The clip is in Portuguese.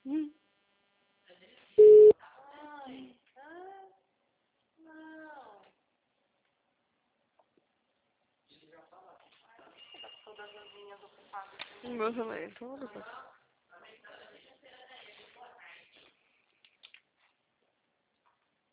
Hum. Todas as linhas ocupadas. Meu também, tudo.